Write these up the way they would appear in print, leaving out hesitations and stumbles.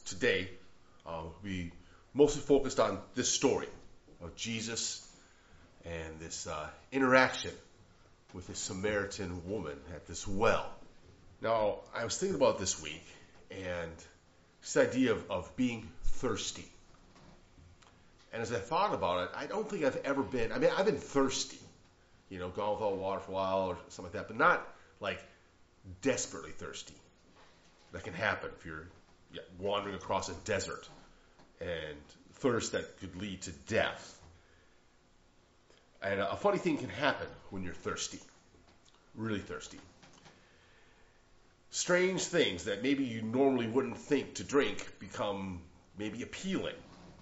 today, we mostly focused on this story of Jesus and this interaction with this Samaritan woman at this well. Now, I was thinking about this week, and this idea of being thirsty. And as I thought about it, I don't think I've ever been, I've been thirsty, gone without water for a while or something like that, but not like desperately thirsty. That can happen if you're wandering across a desert and thirst that could lead to death. And a funny thing can happen when you're thirsty, really thirsty. Strange things that maybe you normally wouldn't think to drink become maybe appealing.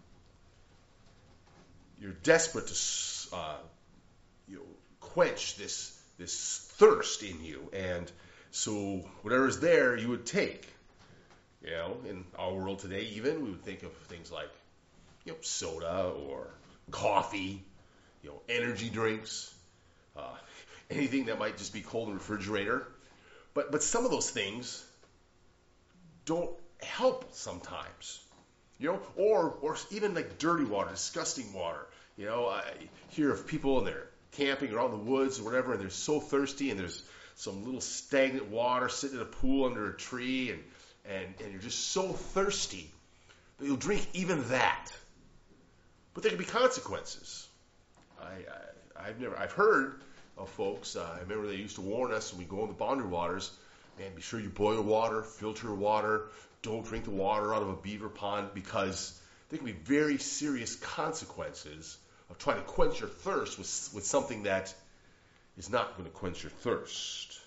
You're desperate to quench this thirst in you, and so whatever is there, you would take. In our world today, even we would think of things like soda or coffee, energy drinks, anything that might just be cold in the refrigerator. But some of those things don't help sometimes. Or even like dirty water, disgusting water. I hear of people and they're camping or out in the woods or whatever, and they're so thirsty, and there's some little stagnant water sitting in a pool under a tree, and you're just so thirsty that you'll drink even that. But there can be consequences. I've heard of folks. I remember they used to warn us when we go in the boundary waters, man, be sure you boil water, filter water. Don't drink the water out of a beaver pond, because there can be very serious consequences of trying to quench your thirst with something that is not going to quench your thirst.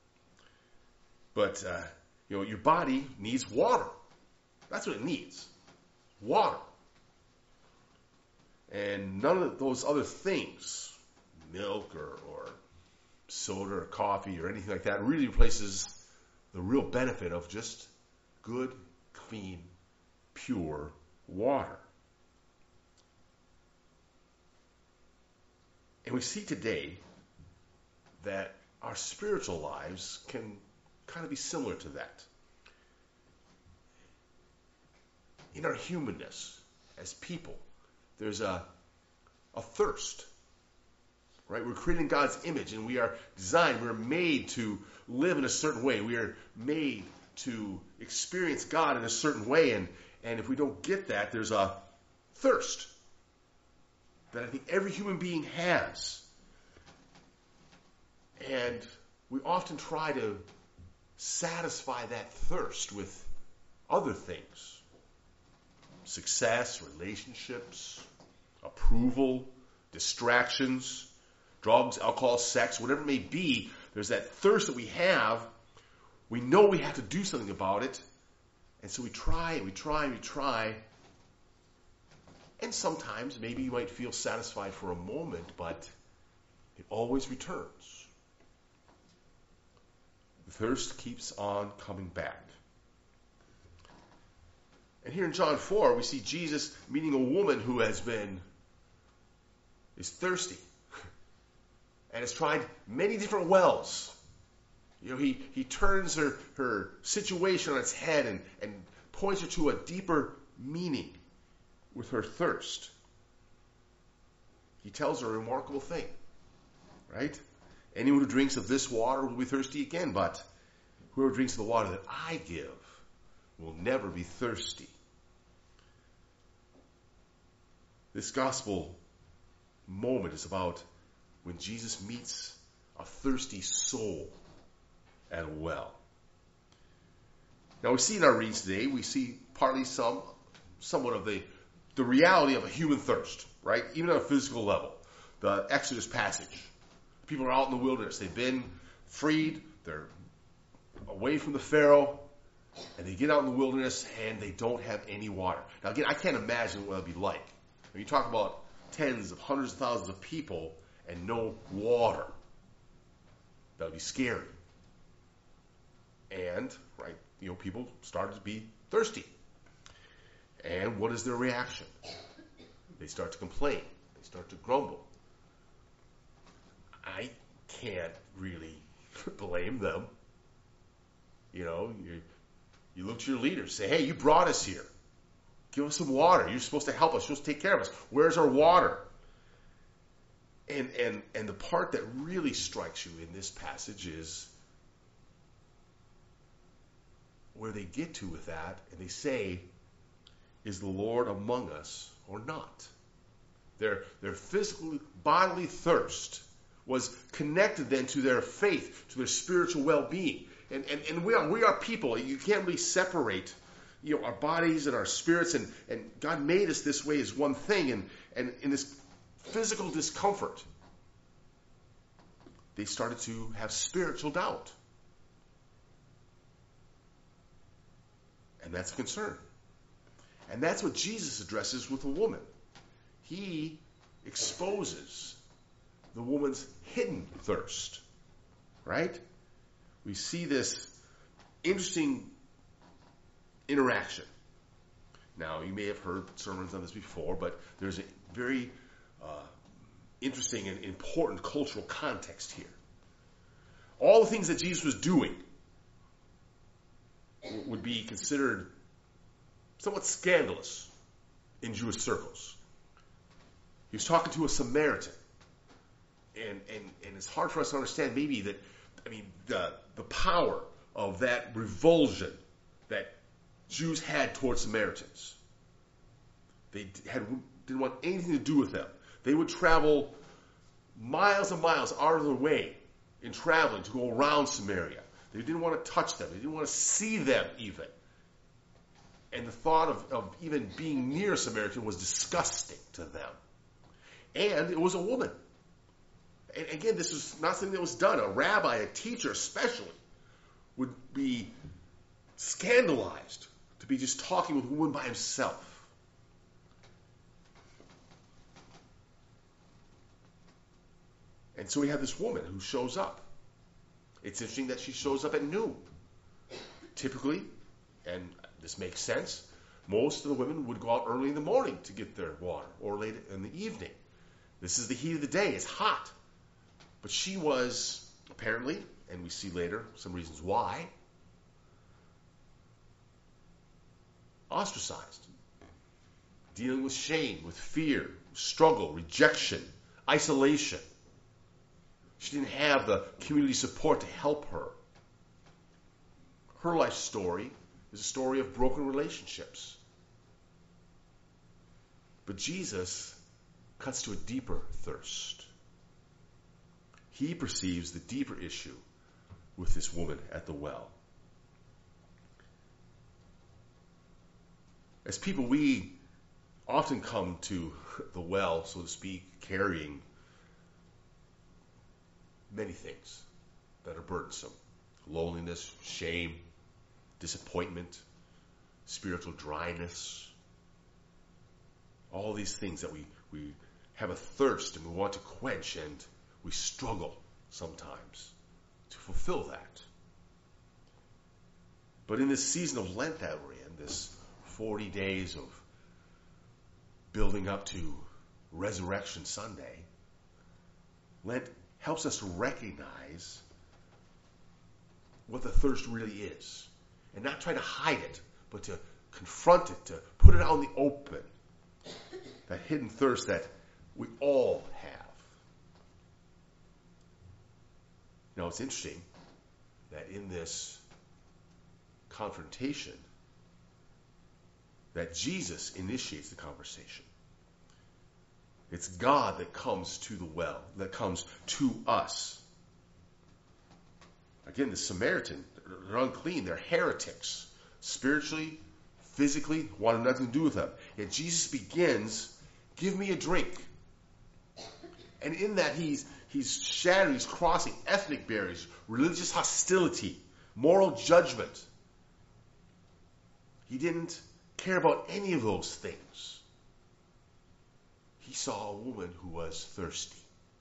But, your body needs water. That's what it needs. Water. And none of those other things, milk or soda or coffee or anything like that, really replaces the real benefit of just good, clean, pure water. And we see today that our spiritual lives can kind of be similar to that. In our humanness as people, there's a thirst. Right? We're created in God's image, and we are designed, we're made to live in a certain way. We are made to experience God in a certain way, and if we don't get that, there's a thirst that I think every human being has. And we often try to satisfy that thirst with other things. Success, relationships, approval, distractions, drugs, alcohol, sex, whatever it may be. There's that thirst that we have. We know we have to do something about it. And so we try and we try and we try. And sometimes maybe you might feel satisfied for a moment, but it always returns. The thirst keeps on coming back. And here in John 4, we see Jesus meeting a woman who is thirsty and has tried many different wells. He turns her situation on its head and points her to a deeper meaning with her thirst. He tells her a remarkable thing, right? Anyone who drinks of this water will be thirsty again, but whoever drinks of the water that I give will never be thirsty. This gospel moment is about when Jesus meets a thirsty soul at a well. Now we see in our readings today, we see partly somewhat of the reality of a human thirst, right? Even on a physical level. The Exodus passage. People are out in the wilderness. They've been freed. They're away from the Pharaoh. And they get out in the wilderness and they don't have any water. Now again, I can't imagine what it would be like. When you talk about tens of hundreds of thousands of people and no water, that would be scary. And, right, people started to be thirsty. And what is their reaction? They start to complain. They start to grumble. I can't really blame them. You look to your leaders. Say, hey, you brought us here. Give us some water. You're supposed to help us. You're supposed to take care of us. Where's our water? And the part that really strikes you in this passage is where they get to with that, and they say, is the Lord among us or not? Their physical, bodily thirst was connected then to their faith, to their spiritual well-being. And we are people. You can't really separate, our bodies and our spirits, and God made us this way as one thing. And in this physical discomfort, they started to have spiritual doubt. And that's a concern. And that's what Jesus addresses with a woman. He exposes the woman's hidden thirst. Right? We see this interesting interaction. Now, you may have heard sermons on this before, but there's a very interesting and important cultural context here. All the things that Jesus was doing would be considered somewhat scandalous in Jewish circles. He was talking to a Samaritan. And it's hard for us to understand maybe that, the power of that revulsion that Jews had towards Samaritans. They didn't want anything to do with them. They would travel miles and miles out of their way in traveling to go around Samaria. They didn't want to touch them. They didn't want to see them even. And the thought of even being near a Samaritan was disgusting to them. And it was a woman. And again, this is not something that was done. A rabbi, a teacher especially, would be scandalized to be just talking with a woman by himself. And so we have this woman who shows up. It's interesting that she shows up at noon. Typically, and this makes sense, most of the women would go out early in the morning to get their water, or late in the evening. This is the heat of the day. It's hot. But she was, apparently, and we see later some reasons why, ostracized. Dealing with shame, with fear, struggle, rejection, isolation. She didn't have the community support to help her. Her life story is a story of broken relationships. But Jesus cuts to a deeper thirst. He perceives the deeper issue with this woman at the well. As people, we often come to the well, so to speak, carrying many things that are burdensome. Loneliness, shame, disappointment, spiritual dryness. All these things that we have a thirst and we want to quench, and we struggle sometimes to fulfill that. But in this season of Lent that we're in, this 40 days of building up to Resurrection Sunday, Lent helps us to recognize what the thirst really is. And not try to hide it, but to confront it, to put it out in the open. That hidden thirst that we all have. It's interesting that in this confrontation, that Jesus initiates the conversation. It's God that comes to the well, that comes to us. Again, the Samaritan, they're unclean, they're heretics. Spiritually, physically, wanted nothing to do with them. Yet Jesus begins, give me a drink. And in that he's shattering, he's crossing ethnic barriers, religious hostility, moral judgment. He didn't care about any of those things. He saw a woman who was thirsty.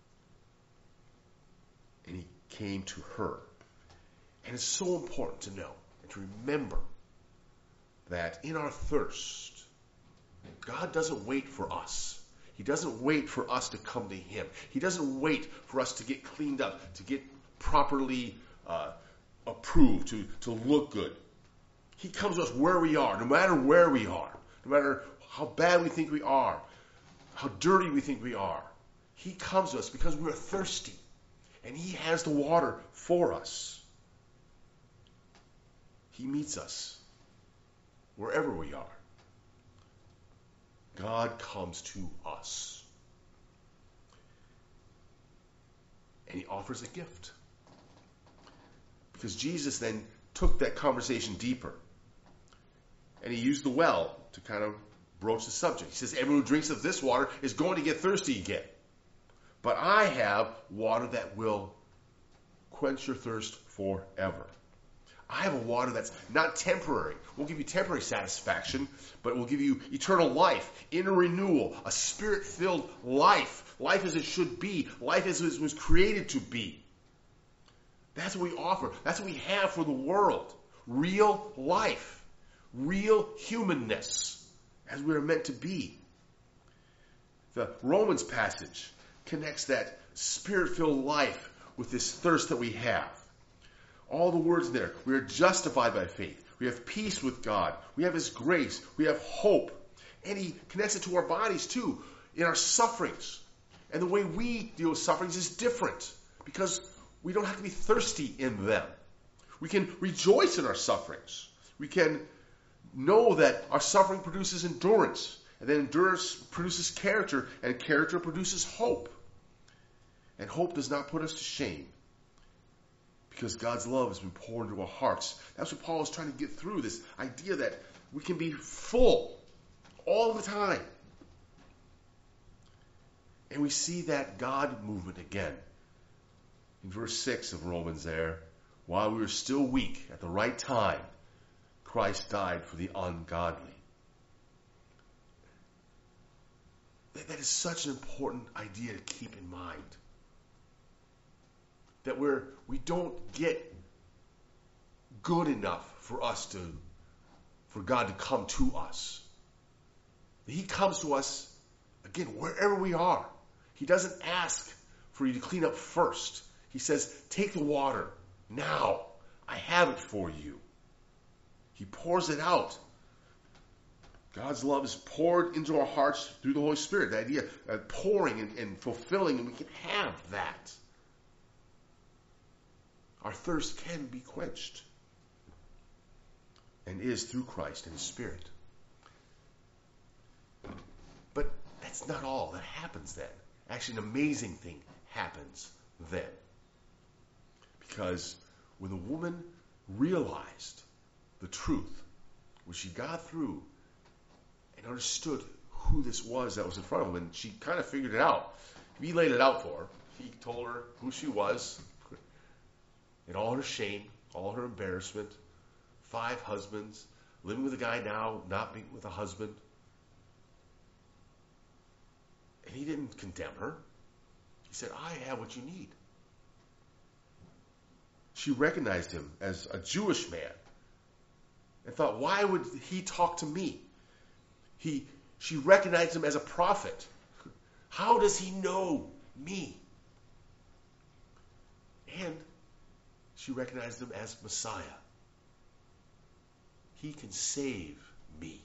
And he came to her. And it's so important to know and to remember that in our thirst, God doesn't wait for us. He doesn't wait for us to come to Him. He doesn't wait for us to get cleaned up, to get properly approved, to look good. He comes to us where we are, no matter where we are, no matter how bad we think we are, how dirty we think we are. He comes to us because we are thirsty, and He has the water for us. He meets us wherever we are. God comes to us, and He offers a gift. Because Jesus then took that conversation deeper, and He used the well to kind of broach the subject. He says, everyone who drinks of this water is going to get thirsty again. But I have water that will quench your thirst forever. I have a water that's not temporary. Won't give you temporary satisfaction, but will give you eternal life, inner renewal, a spirit-filled life. Life as it should be. Life as it was created to be. That's what we offer. That's what we have for the world. Real life. Real humanness, as we are meant to be. The Romans passage connects that spirit-filled life with this thirst that we have. All the words there. We are justified by faith. We have peace with God. We have His grace. We have hope. And He connects it to our bodies too, in our sufferings. And the way we deal with sufferings is different, because we don't have to be thirsty in them. We can rejoice in our sufferings. We can know that our suffering produces endurance, and then endurance produces character, and character produces hope. And hope does not put us to shame, because God's love has been poured into our hearts. That's what Paul is trying to get through, this idea that we can be full all the time. And we see that God movement again. In verse 6 of Romans there, while we were still weak, at the right time, Christ died for the ungodly. That is such an important idea to keep in mind. That we don't get good enough for God to come to us. He comes to us, again, wherever we are. He doesn't ask for you to clean up first. He says, take the water now. I have it for you. He pours it out. God's love is poured into our hearts through the Holy Spirit. The idea of pouring and fulfilling, and we can have that. Our thirst can be quenched, and is through Christ and His Spirit. But that's not all that happens then. Actually, an amazing thing happens then. Because when the woman realized the truth, when she got through and understood who this was that was in front of him, and she kind of figured it out. He laid it out for her. He told her who she was, in all her shame, all her embarrassment, 5 husbands, living with a guy now, not being with a husband. And he didn't condemn her. He said, I have what you need. She recognized him as a Jewish man and thought, why would he talk to me? She recognized him as a prophet. How does he know me? And she recognized him as Messiah. He can save me.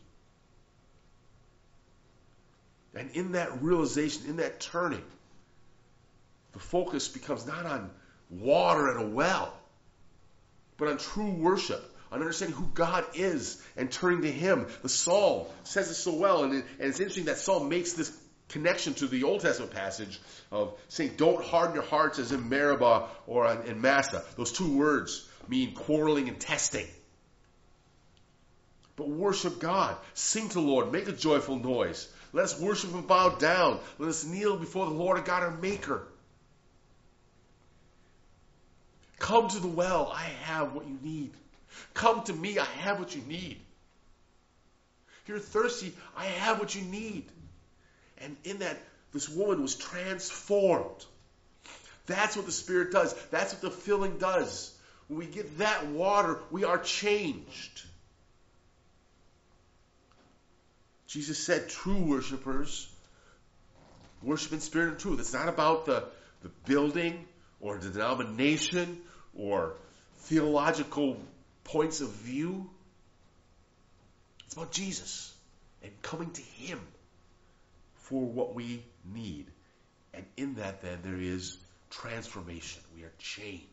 And in that realization, in that turning, the focus becomes not on water at a well, but on true worship, on understanding who God is and turning to Him. The Psalm says it so well, and it's interesting that Psalm makes this connection to the Old Testament passage of saying, don't harden your hearts as in Meribah or in Massah. Those 2 words mean quarreling and testing. But worship God. Sing to the Lord. Make a joyful noise. Let us worship and bow down. Let us kneel before the Lord our God, our Maker. Come to the well. I have what you need. Come to me. I have what you need. You're thirsty. I have what you need. And in that, this woman was transformed. That's what the Spirit does. That's what the filling does. When we get that water, we are changed. Jesus said true worshipers worship in spirit and truth. It's not about the building or the denomination or theological points of view. It's about Jesus and coming to him for what we need. And in that, then, there is transformation. We are changed.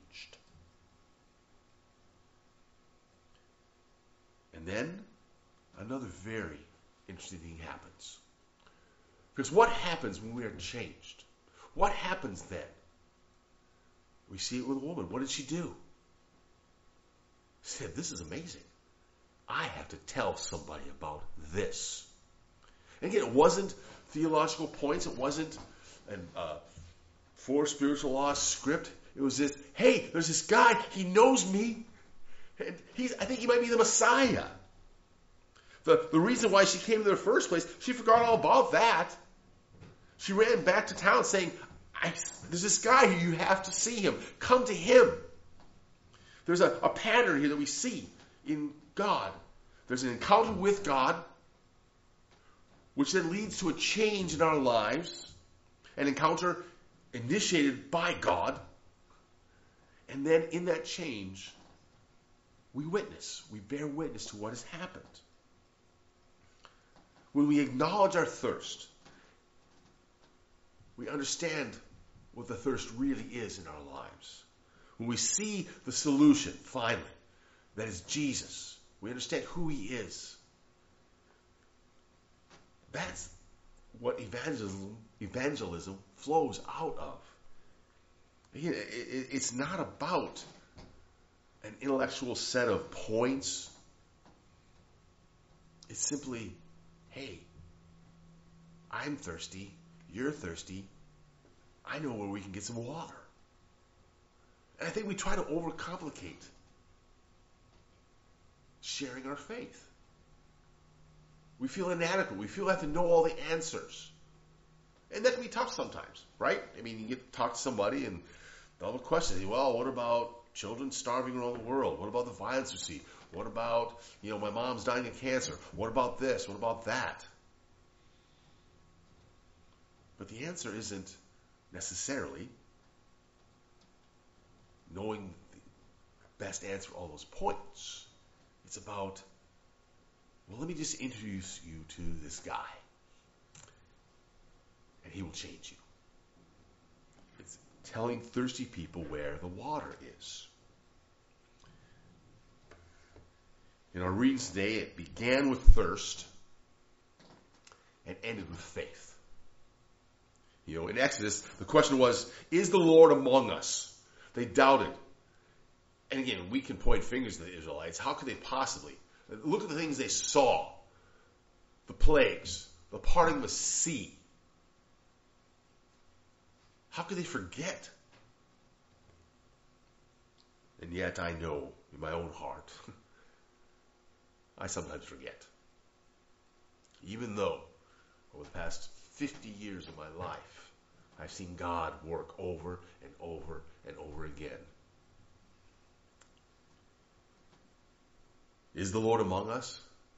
And then another very interesting thing happens. Because what happens when we are changed? What happens then? We see it with a woman. What did she do? She said, this is amazing. I have to tell somebody about this. And again, it wasn't theological points. It wasn't a four spiritual laws script. It was this, hey, there's this guy. He knows me. And I think he might be the Messiah. The reason why she came in the first place, she forgot all about that. She ran back to town saying, there's this guy who you have to see him. Come to him. There's a pattern here that we see in God. There's an encounter with God, which then leads to a change in our lives. An encounter initiated by God. And then in that change, we witness. We bear witness to what has happened. When we acknowledge our thirst, we understand what the thirst really is in our lives. When we see the solution, finally, that is Jesus, we understand who he is. That's what evangelism flows out of. It's not about an intellectual set of points. It's simply, hey, I'm thirsty, you're thirsty, I know where we can get some water. And I think we try to overcomplicate sharing our faith. We feel inadequate. We feel we have to know all the answers. And that can be tough sometimes, right? I mean, you get to talk to somebody and they'll have a question. Well, what about children starving around the world? What about the violence we see? What about, my mom's dying of cancer? What about this? What about that? But the answer isn't necessarily knowing the best answer for all those points. It's about, let me just introduce you to this guy. And he will change you. It's telling thirsty people where the water is. In our readings today, it began with thirst and ended with faith. In Exodus, the question was, is the Lord among us? They doubted. And again, we can point fingers to the Israelites. How could they possibly? Look at the things they saw. The plagues, the parting of the sea. How could they forget? And yet I know in my own heart, I sometimes forget. Even though over the past 50 years of my life, I've seen God work over and over and over again. Is the Lord among us?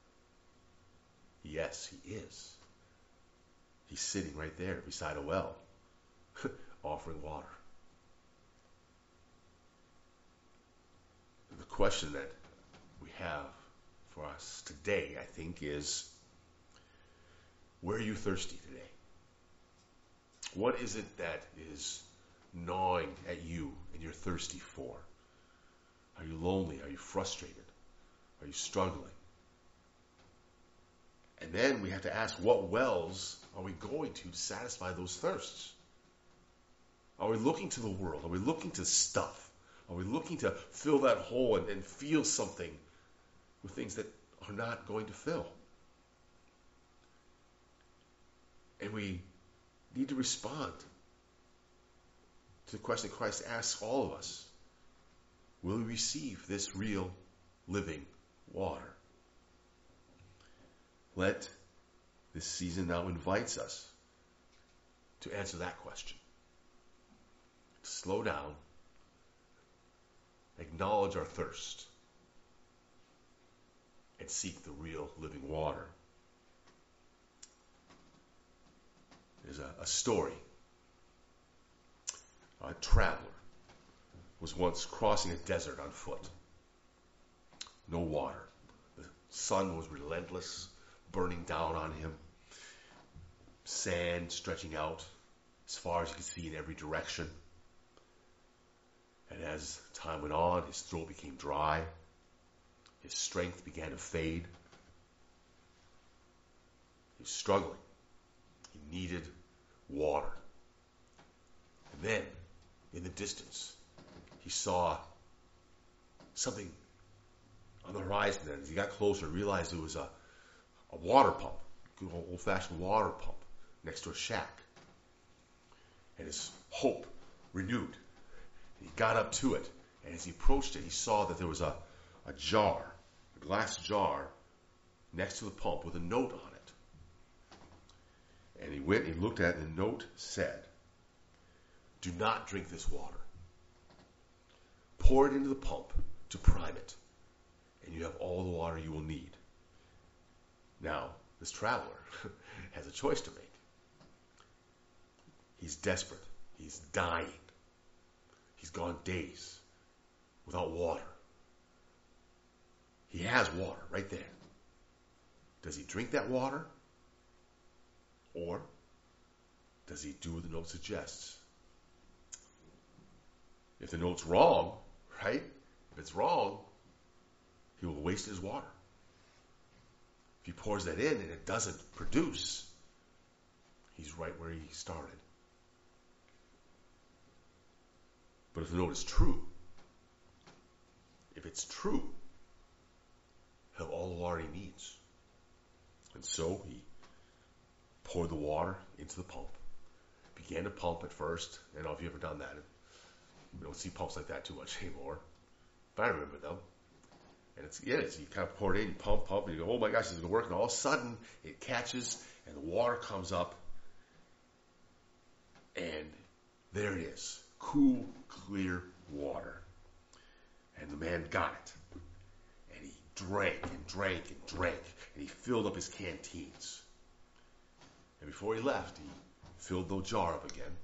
Yes, he is. He's sitting right there beside a well, offering water. The question that we have for us today, I think, is, where are you thirsty today? What is it that is gnawing at you and you're thirsty for? Are you lonely? Are you frustrated? Are you struggling? And then we have to ask, what wells are we going to satisfy those thirsts? Are we looking to the world? Are we looking to stuff? Are we looking to fill that hole and feel something with things that are not going to fill? And we need to respond to the question that Christ asks all of us. Will we receive this real living water? Let this season now invites us to answer that question. To slow down, acknowledge our thirst, and seek the real living water. There's a story. A traveler was once crossing a desert on foot. No water. The Sun was relentless, burning down on him. Sand stretching out as far as you could see in every direction. And as time went on, his throat became dry. His strength began to fade. He was struggling. He needed water. And then, in the distance, he saw something on the horizon. And as he got closer, he realized it was a water pump, good old-fashioned water pump, next to a shack. And his hope renewed. He got up to it, and as he approached it, he saw that there was a jar, a glass jar, next to the pump with a note on it. And he went and looked at it, and the note said, "Do not drink this water. Pour it into the pump to prime it, and you have all the water you will need." Now, this traveler has a choice to make. He's desperate. He's dying. He's gone days without water. He has water right there. Does he drink that water? Or does he do what the note suggests? If the note's wrong, right? If it's wrong, he will waste his water. If he pours that in and it doesn't produce, he's right where he started. But if the note is true, if it's true, he'll have all the water he needs. And so he poured the water into the pump. Began to pump at first. I don't know if you've ever done that. We don't see pumps like that too much anymore. But I remember them. And you kind of pour it in, you pump, and you go, oh my gosh, this is going to work. And all of a sudden, it catches, and the water comes up. And there it is. Cool, clear water. And the man got it. And he drank and drank and drank. And he filled up his canteens. And before he left, he filled the jar up again.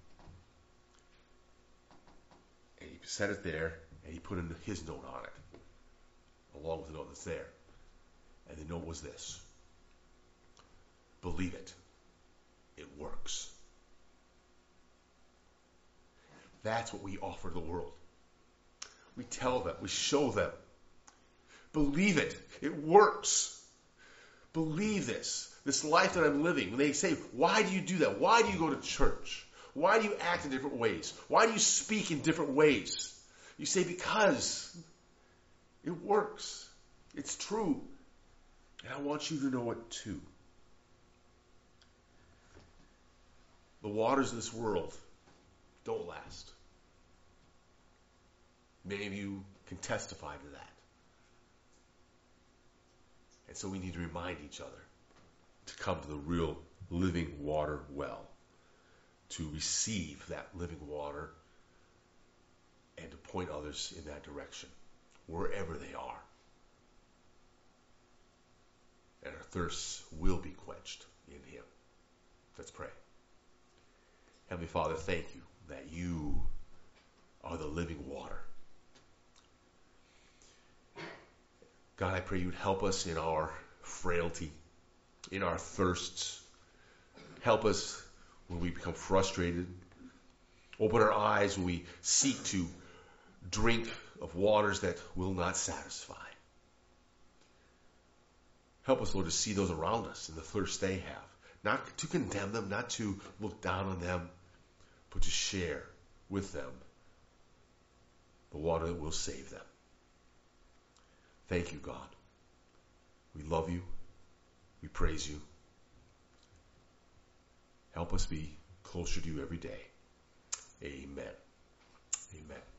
And he set it there, and he put in his note on it, along with the note that's there. And the note was this: believe it. It works. That's what we offer the world. We tell them, we show them. Believe it. It works. Believe this life that I'm living. When they say, why do you do that? Why do you go to church? Why do you act in different ways? Why do you speak in different ways? You say, because it works. It's true. And I want you to know it too. The waters of this world don't last. Many of you can testify to that. And so we need to remind each other to come to the real living water well, to receive that living water and to point others in that direction, wherever they are. And our thirsts will be quenched in Him. Let's pray. Heavenly Father, thank you that you are the living water. God, I pray you would help us in our frailty, in our thirsts. Help us when we become frustrated. Open our eyes when we seek to drink of waters that will not satisfy. Help us, Lord, to see those around us and the thirst they have. Not to condemn them, not to look down on them, but to share with them the water that will save them. Thank you, God. We love you. We praise you. Help us be closer to you every day. Amen. Amen.